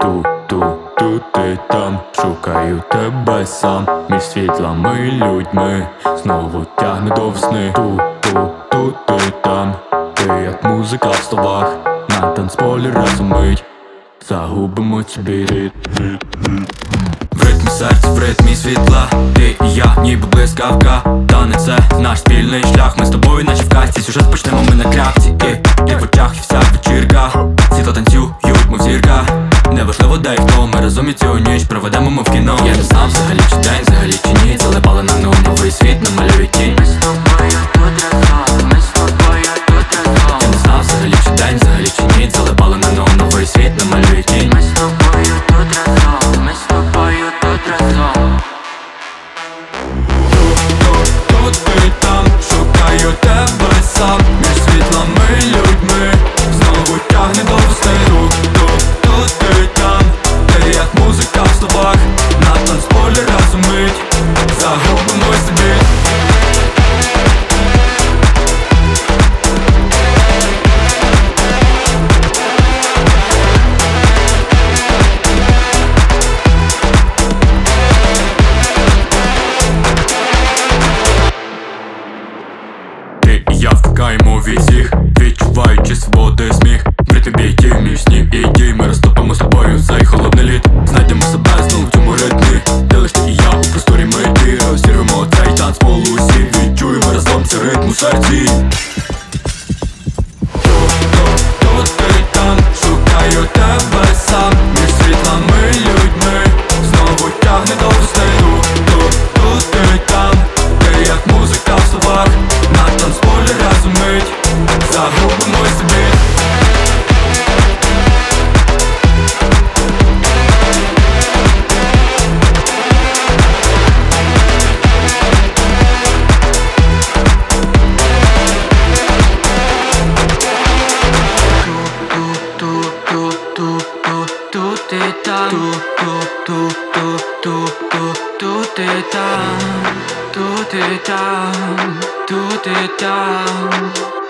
ти там, шукаю тебе сам, між світлами й людьми, знову тягне до весни. Ти там, ти як музика в словах, на танцполі разом мить, загубимо ці біди. В ритмі серця, в ритмі світла, ти і я, ніби блискавка. Танець це наш спільний шлях, ми з тобою наче в казці, сюжет почнемо ми на крапці. І в очах і вся вечірка, світло танцюють, мов зірка. Неважливо де і хто, ми разом і цю ніч проведемо ми в кіно. Я не знав взагалі чи день, взагалі чи ніч, залипали на новий світ, намалює тінь. Ми з тобою тут разом, ми з тобою тут разом. Я не знав взагалі чи день, взагалі чи ніч, залипали на новий світ, намалює тінь. Ми з тобою тут разом, ми з тобою тут разом. Ти там, шукаю тебе сам, між світлами й людьми, знову тягне до весни. Ти там, ти як музика в словах, на танцполі разом мить, загубимо собі. Ти і я втікаємо від всіх, відчуваючи свободу і сміх. При тобі ті між снів і дій, ми розтопимо з тобою цей холодний лід. Знайдемо себе знову в цьому ритмі, де лиш ти і я у просторі миті. Розірвемо цей танцпол усі, відчуємо разом цей ритм у серці. Ти там, шукаю тебе сам, між світлами й людьми, знову тягне до весни. Ти там, ти як музика в словах, на танцполі разом мить, загубимо собі. Тут ти там, тут ти там, тут ти там, тут ти там.